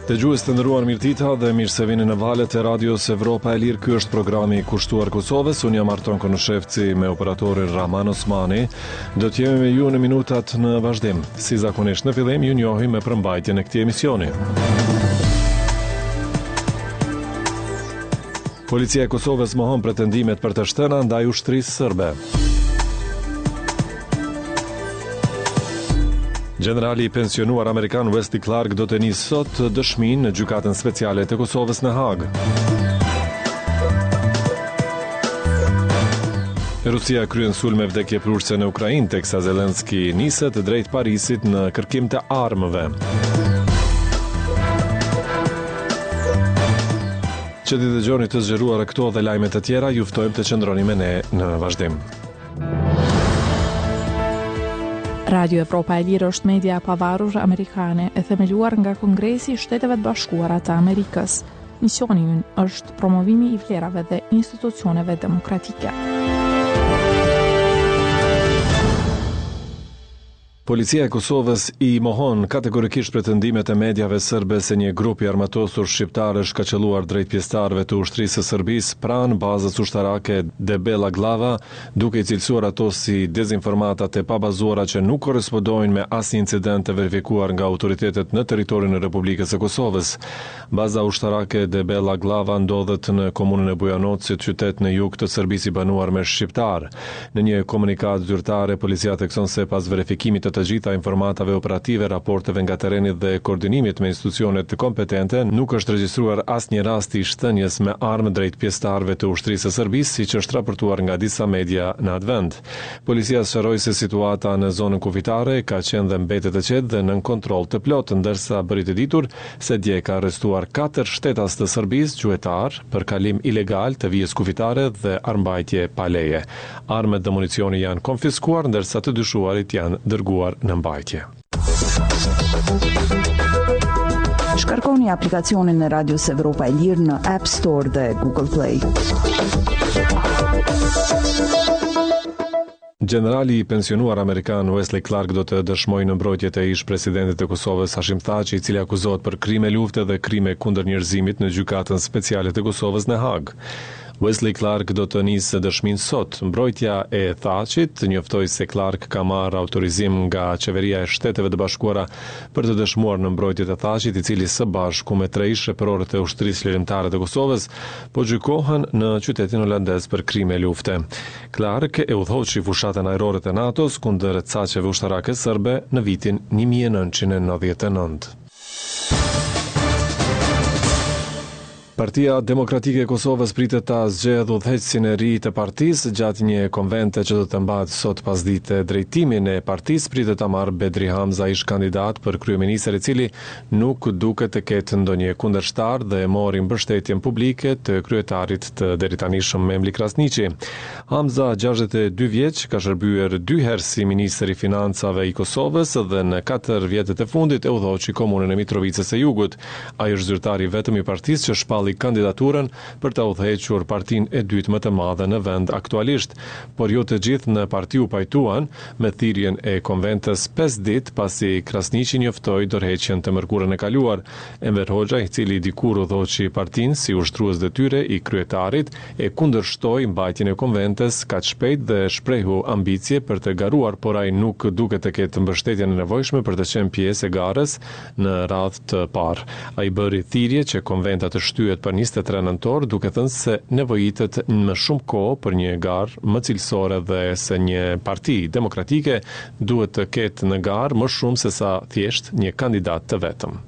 Dëgjues të nderuar, mirëdita dhe mirë se vini në valët e radios Evropa e Lirë. Ky është programi i kushtuar Kosovës. Unë jam Arton Konoshevci me operatorin Rahman Osmani. Do të jemi me ju në minutat në vazhdim. Si zakonisht në fillim ju njohim me përmbajtjen e këtij emisioni. Policia e Kosovës mohon pretendimet për të shtëna ndaj ushtrisë serbe. Generali i pensionuar amerikan Wesley Clark do të nisë sot dëshminë në gjykatën speciale të Kosovës në Hagë. Rusia kryen sulme vdekje prurse në Ukrainë, teksa Zelenski niset drejt Parisit në kërkim të armëve. Që të dëgjoni të zgjeruara këto dhe lajmet e tjera, ju ftojmë të qëndroni me ne në vazhdim. Radio Evropa e Lirë është media pavarur amerikane e themeluar nga Kongresi i Shteteve të Bashkuara të Amerikës. Misioni i ynë është promovimi i vlerave dhe institucioneve demokratike. Policia e Kosovës i mohon kategorikisht pretendimet e mediave serbe se një grup i armatosur shqiptar është kaqëlluar drejt pjesëtarëve të ushtrisë së Serbisë pranë bazës ushtarake Debela Glava, duke i cilësuar ato si dezinformata e pabazuara që nuk korrespondojnë me asnjë incident të verifikuar nga autoritetet në territorin e Republikës së Kosovës. Baza ushtarake Debela Glava ndodhet në komunën e Bujanocit, qytet në jug të Serbisë i banuar me shqiptar. Në një komunikat zyrtare, policia thekson se pas verifikimit të gjitha informatave operative, raporteve nga tereni dhe koordinimit me institucionet kompetente, nuk është regjistruar asnjë rast i shtënjes me armë drejt pjesëtarëve të ushtrisë së Serbisë, siç është raportuar nga disa media në atë vend. Policia sqaroi se situata në zonën kufitare ka qenë dhe mbetet e qetë dhe nën kontroll të plotë, ndërsa bëri të ditur se dje ka arrestuar 4 shtetas të Serbisë gjuetar për kalim ilegal të vijës kufitare dhe armbajtje pa leje. Armët dhe municioni janë konfiskuar, ndërsa të dyshuarit janë dërguar në mbajtje. Shkarkoni aplikacionin e Radios Evropa e Lirë në App Store dhe Google Play. Generali i pensionuar amerikan Wesley Clark do të dëshmojë në mbrojtjet e ish presidentit të Kosovës Hashim Thaçi, i cili akuzohet për krime lufte dhe krime kundër njerëzimit në gjykatën speciale të Kosovës në Hagë. Wesley Clark do të nisë dëshminë sot. Mbrojtja e Thaçit njoftoi se Clark ka marrë autorizim nga Qeveria e Shteteve të Bashkuara për të dëshmuar në mbrojtjet e Thaçit, i cili së bashku me 3 ish shephërorë të ushtrisë lirimtare të Kosovës po gjykohen në qytetin holandez për krime lufte. Clark e udhëhoqi fushatën ajrore të NATO-s kundër caqeve ushtarake serbe në vitin 1999. Partia Demokratike e Kosovës pritet ta zgjedhë udhëheqësin e ri të partisë gjatë një konvente që do të mbahet sot pasdite. Drejtimin e partisë pritet ta marrë Bedri Hamza, ish kandidat për kryeministër, i cili nuk duket të ketë ndonjë kundërshtar dhe mori mbështetjen publike të kryetarit të deritanishëm Memli Krasniqi. Hamza, 62 vjeç, ka shërbyer 2 herë si ministër i financave i Kosovës dhe në 4 vjetët e fundit e udhëhoqi komunën e Mitrovicës së Jugut. Ai është zyrtari vetëm i partisë që shpalli kandidaturën për të udhëhequr partinë e dytë më të madhe në vend aktualisht, por jo të gjithë në parti u pajtuan me thirrjen e konventës 5 ditë pasi Krasniqi njoftoi dorëheqjen të mërkurën e kaluar. Enver Hoxha, i cili dikur udhëhoqi partinë si ushtrues detyre i kryetarit, e kundërshtoi mbajtjen e konventës kaq shpejt dhe shprehu ambicie për të garuar, por ai nuk duket të ketë mbështetjen e nevojshme për të qenë pjesë e garës në radhë të parë. Ai bëri thirrje që konventa të shtyhet për 23 nëntor, duke thënë se nevojitet më shumë kohë për një garë më cilësore dhe se një parti demokratike duhet të ketë në garë më shumë se sa thjesht një kandidat të vetëm.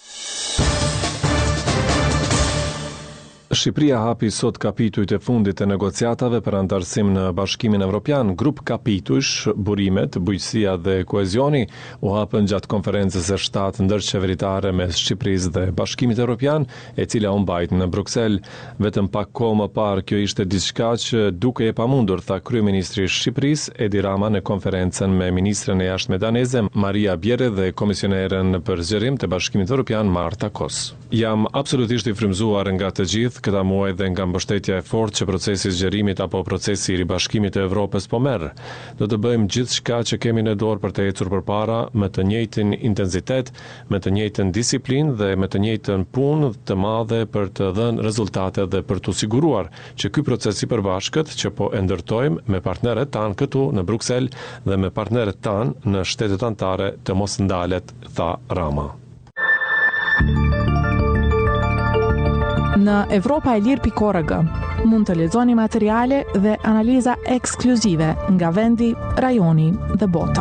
Shqipëria hapi sot kapitujt e fundit të negociatave për antarësim në Bashkimin Evropian. Grup kapitujsh, burimet, bujqësia dhe kohezioni u hapën gjatë konferencës së 7 ndërqeveritare mes Shqipërisë dhe Bashkimit Evropian, e cila u mbajt në Bruksel. Vetëm pak kohë më parë kjo ishte diçka që duke e pamundur, tha kryeministri i Shqipërisë Edi Rama në konferencën me ministren e jashtme daneze Maria Bjerre dhe komisioneren për zgjerim të Bashkimit Evropian Marta Kos. Jam absolutisht i frymzuar nga të gjithë gjithë këta muaj dhe nga mbështetja e fortë që procesi i zgjerimit apo procesi i ribashkimit të Evropës po merr. Do të bëjmë gjithçka që kemi në dorë për të ecur përpara me të njëjtin intensitet, me të njëjtën disiplinë dhe me të njëjtën punë të madhe për të dhënë rezultate dhe për të siguruar që ky proces i përbashkët që po e ndërtojmë me partnerët tanë këtu në Bruksel dhe me partnerët tanë në shtetet anëtare të mos ndalet, tha Rama. Në evropaelir.org mund të lexoni materiale dhe analiza ekskluzive nga vendi, rajoni dhe bota.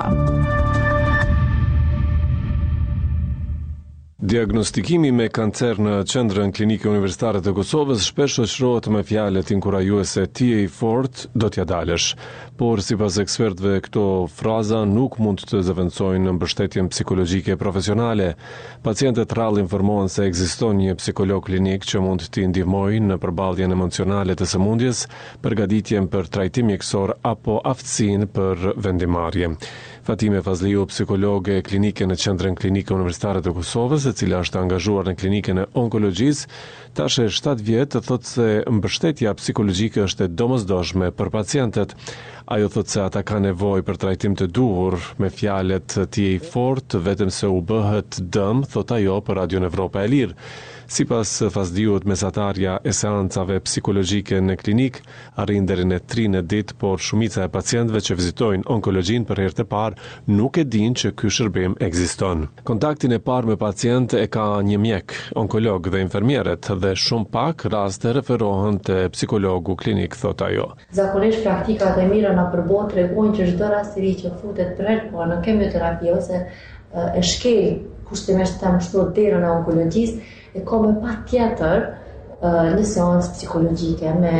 Diagnostikimi me kancer në Qendrën Klinike Universitare të Kosovës shpesh shoqërohet me fjalët inkurajuese "tia i fortë, do t'ja dalësh", por sipas ekspertëve këto fraza nuk mund të zëvendësojnë në mbështetjen psikologjike profesionale. Pacientët rrallë informohen se ekziston një psikolog klinik që mund t'i ndihmojë në përballjen emocionale të sëmundjes, përgatitjen për trajtim mjekësor apo aftësinë për vendimarrje. Fatime Fazliu, psikologe klinike në Qendrën Klinike Universitare të Kosovës, e cila është angazhuar në klinikën e onkologjisë, tash e 7 vjet, thotë se mbështetja psikologjike është e domosdoshme për pacientët. Ajo thotë se ata kanë nevojë për trajtim të duhur, me fjalët "tia i fortë, vetëm se u bëhet dëm", thotë ajo për Radion Evropa e Lirë. Sipas Fazliut, mesatarja e seancave psikologjike në klinik arrin deri në 3 në ditë, por shumica e pacientëve që vizitojnë onkologjinë për herë të parë nuk e dinë që ky shërbim ekziston. Kontaktin e parë me pacient e ka një mjek, onkolog dhe infermierët dhe shumë pak raste referohen te psikologu klinik, thot ajo. Zakonisht praktikat e mira na përbot tregojnë që çdo rast i ri që futet për herë në kemioterapi ose e shkel kushtimisht të mështot derën e onkologjisë, e ka me pa tjetër në seancë psikologjike me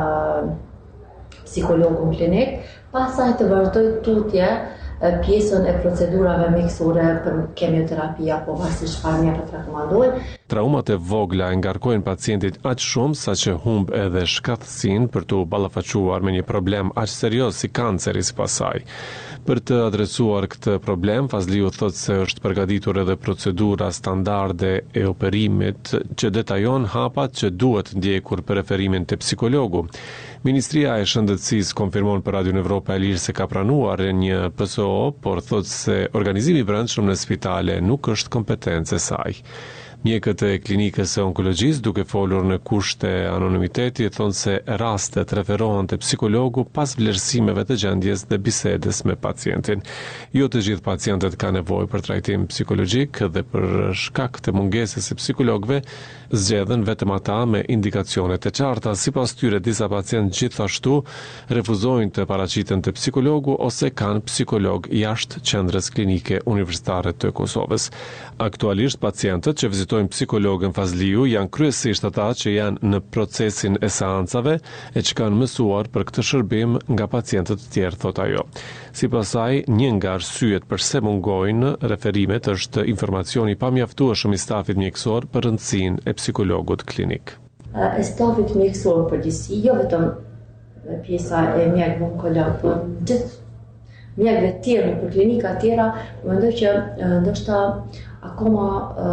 psikologun klinik, pasaj të vazhdoj tutje pjesën e procedurave mjekësore për kemioterapi apo varësisht çfarë mjekët rekomandojnë. Traumat e vogla e ngarkojnë pacientit aq shumë sa që humb edhe shkatësinë për të ballafaquar me një problem aq serioz si kanceri sipas saj. Për të adresuar këtë problem, Fazliu thotë se është përgatitur edhe procedura standarde e operimit që detajon hapat që duhet ndjekur për referimin te psikologu. Ministria e Shëndetësisë konfirmon për Radion Evropa e Lirë se ka pranuar një PSO, por thotë se organizimi i brendshëm në spitale nuk është kompetencë e saj. Mjekët e klinikës së onkologjisë, duke folur në kushte anonimiteti, thonë se rastet referohen te psikologu pas vlerësimeve të gjendjes dhe bisedës me pacientin. Jo të gjithë pacientët kanë nevojë për trajtim psikologjik dhe për shkak të mungesës së psikologëve zgjedhen vetëm ata me indikacione të qarta. Sipas tyre, disa pacientë gjithashtu refuzojnë të paraqiten te psikologu ose kanë psikolog jashtë Qendrës Klinike Universitare të Kosovës. Aktualisht pacientët që vizitojnë psikologën Fazliu janë kryesisht ata që janë në procesin e seancave e që kanë mësuar për këtë shërbim nga pacientët të tjerë, thot ajo. Sipas saj, një nga arsyet pse mungojnë referimet është informacioni pamjaftueshëm i stafit mjekësor për rëndësinë e psikologut klinik. E stafit mjekësor përgjithësi, jo vetëm pjesa e mjekëve onkolog, por gjithë mjekëve të tjerë në klinika të tjera, mendoj që ndoshta akoma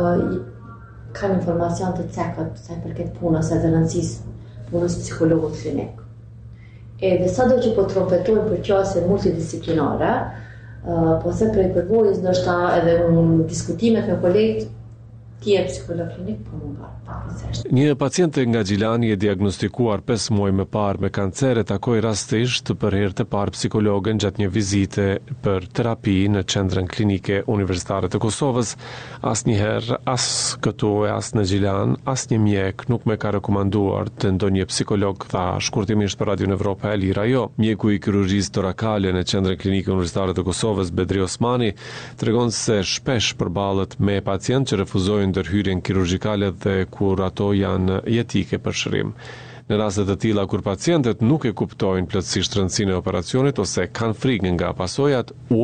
kanë informacion të cekët sa i përket punës edhe rëndësisë punës psikologut klinik. Edhe sado që po trompetojnë për qasje multidisciplinare, po se prej përvojës ndoshta edhe në diskutimet me kolegët tjerë psikolog klinik po mungar. Një paciente nga Gjilani e diagnostikuar 5 muaj më parë me kancer e takoi rastisht për herë të parë psikologen gjatë një vizite për terapi në Qendrën Klinike Universitare të Kosovës. Asnjëherë, as këtu e as në Gjilan, asnjë mjek nuk më ka rekomanduar të ndonjë psikolog, tha shkurtimisht për Radion Evropa e Lirë ajo. Mjeku i kirurgjisë torakale në Qendrën Klinike Universitare të Kosovës, Bedri Osmani, tregon se shpesh përballet me pacientë që refuzojnë ndërhyrjen kirurgjikale dhe kur ato janë jetike për shërim. Në raste të tilla kur pacientët nuk e kuptojnë plotësisht rëndësinë e operacionit ose kanë frikë nga pasojat, unë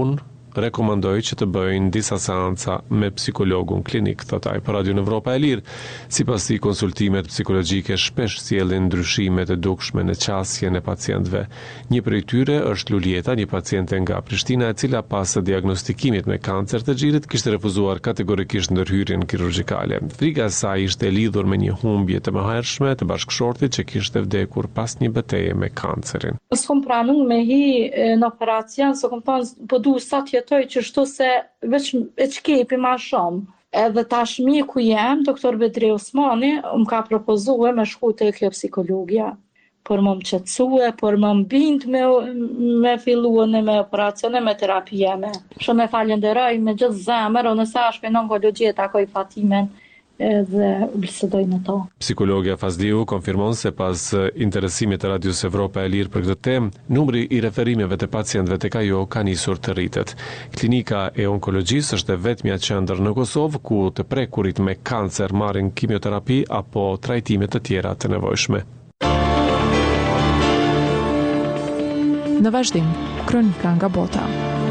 rekomandoi që të bëjnë disa seanca me psikologun klinik, thot ai për Radio Evropa e Lirë. Sipas tij, konsultimet psikologjike shpesh sjellin ndryshime të dukshme në qasjen e pacientëve. Një prej tyre është Lulieta, një paciente nga Prishtina, e cila pas diagnostikimit me kancer të xhirit kishte refuzuar kategorikisht ndërhyrjen kirurgjikale. Frika e saj ishte lidhur me një humbje të mëhershme të bashkëshortit që kishte vdekur pas një betejë me kancerin. S'kom pranu me hi në operacion, se kom thonë, po du sa tjetoj që shtu se veç e qkepi ma shumë. Edhe tash ku jem, doktor Bedri Osmani, më ka propozue me shku të kjo psikologja. Por më qetësue, por më bind me filluën me operacione, me terapie me. Shumë e falenderoj me gjithë zemër, o nëse ashpe në onkologjia takoj Fatimen, edhe bisedoj në to. Psikologja Fazliu konfirmon se pas interesimit të Radios Evropa e Lirë për këtë temë, numri i referimeve të pacientëve tek ajo ka nisur të rritet. Klinika e onkologjisë është e vetmja qendër në Kosovë ku të prekurit me kancer marrin kimioterapi apo trajtime të tjera të nevojshme. Në vazhdim, kronika nga bota.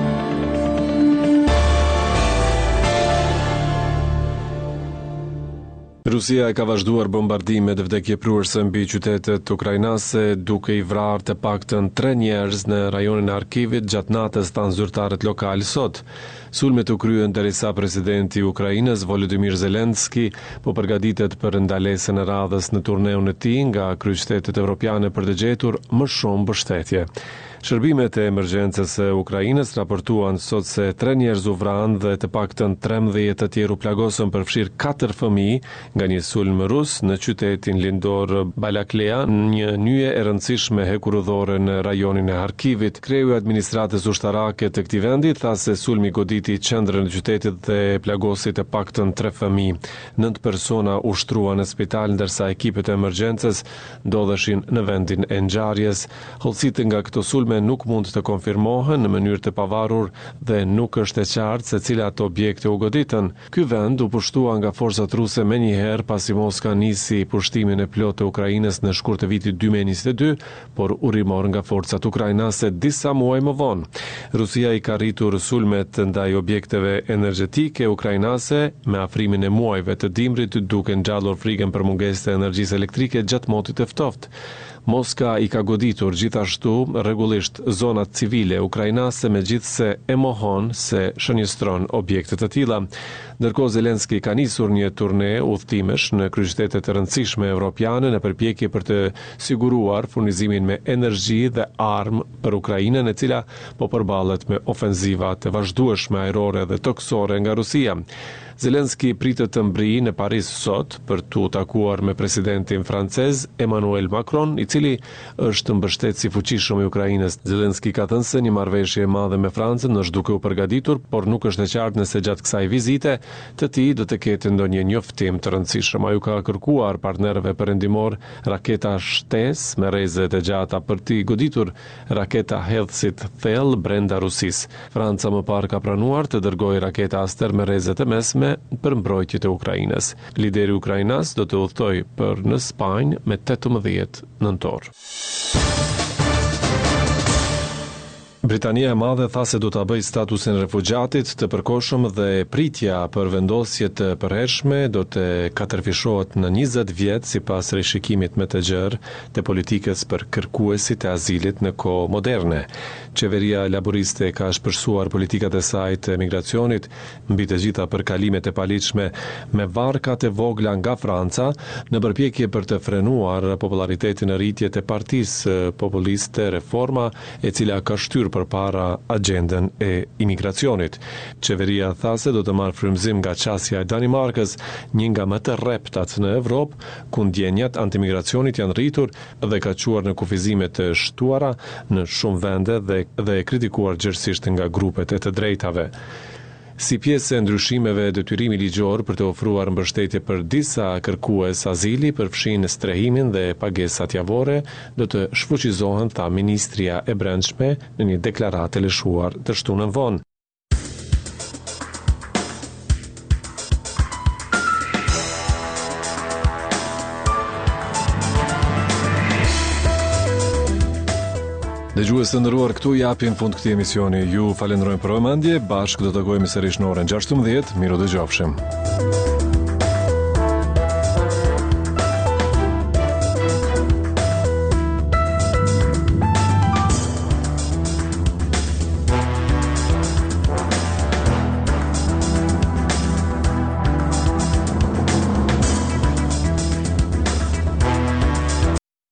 Rusia ka vazhduar bombardimet vdekjepruese mbi qytetet ukrainase, duke i vrarë të paktën 3 njerëz në rajonin e Arkivit gjatë natës, thanë zyrtarët lokal sot. Sulmet u kryen derisa presidenti i Ukrainës Volodymyr Zelensky po përgatitet për ndalesën e radhës në turneun e tij nga kryeqytetet evropiane për të gjetur më shumë mbështetje. Shërbimet e emergjencës së Ukrainës raportuan sot se 3 njerëz u vranë dhe të paktën 13 të tjerë u plagosën, përfshirë 4 fëmijë nga një sulm rus në qytetin lindor Balaklea, një nyje e rëndësishme hekurudhore në rajonin e Harkivit. Kreu i administratës ushtarake të këtij vendi tha se sulmi goditi qendrën e qytetit dhe plagosi të paktën 3 fëmijë. 9 persona u shtruan në spital, ndërsa ekipet e emergjencës ndodheshin në vendin e ngjarjes. Hollësitë nga këto sulme nuk mund të konfirmohen në mënyrë të pavarur dhe nuk është e qartë se cilat objekte u goditën. Ky vend u pushtua nga forcat ruse menjëherë pasi Moska nisi pushtimin e plotë të Ukrainës në shkurt të vitit 2022, por u rimor nga forcat ukrainase disa muaj më vonë. Rusia i ka rritur sulmet ndaj objekteve energjetike ukrainase me afrimin e muajve të dimrit, duke ngjallur frikën për mungesë të energjisë elektrike gjatë motit të ftohtë. Moska i ka goditur gjithashtu rregullisht zonat civile ukrainase, megjithse e mohon se shënjestron objekte të tilla. Ndërkohë Zelensky ka nisur një turne udhëtimesh në kryeqytete të rëndësishme evropiane në përpjekje për të siguruar furnizimin me energji dhe armë për Ukrainën, e cila po përballet me ofenziva të vazhdueshme ajrore dhe toksore nga Rusia. Zelensky pritet të mbrijë në Paris sot për tu takuar me presidentin francez Emmanuel Macron, i cili është mbështetës i fuqishëm i Ukrainës. Zelensky ka thënë se një marrëveshje e madhe me Francën është duke u përgatitur, por nuk është e qartë nëse gjatë kësaj vizite të tij do të ketë ndonjë njoftim të rëndësishëm. Ai ka kërkuar partnerëve perëndimor raketa shtesë me rrezet e gjata për të goditur raketa hedhësit thellë brenda Rusisë. Franca më parë ka pranuar të dërgojë raketa Aster me rrezet e mesme për mbrojtjet e Ukrainës. Lideri ukrainas do të udhtojë për në Spanjë me 18 nëntor. Britania e Madhe tha se do ta bëjë statusin refugjatit të përkohshëm dhe pritja për vendosje të përhershme do të katërfishohet në 20 vjet sipas rishikimit më të gjerë të politikës për kërkuesit e azilit në kohë moderne. Qeveria laboriste ka shpërsuar politikat e saj të migracionit mbi të gjitha përkalimet e paligjshme me varkat e vogla nga Franca në përpjekje për të frenuar popularitetin e rritje të Partisë Populiste Reforma, e cila ka shtyr përpara agjendën e imigracionit. Qeveria tha se do të marrë frymëzim nga qasja e Danimarkës, një nga më të rreptat në Evropë, ku ndjenjat antimigracionit janë rritur dhe ka quar në kufizime të shtuara në shumë vende dhe kritikuar gjerësisht nga grupet e të drejtave. Si pjesë e ndryshimeve detyrimi ligjor për të ofruar mbështetje për disa kërkues azili përfshin strehimin dhe pagesat javore, do të shfuqizohen, tha Ministria e Brendshme në një deklaratë e lëshuar të shtunën vonë. Dëgjues të nderuar, këtu japim fund këtij emisioni. Ju falenderojmë për vëmendje. Bashkë do të takohemi sërish në orën 16. Miru dëgjofshim.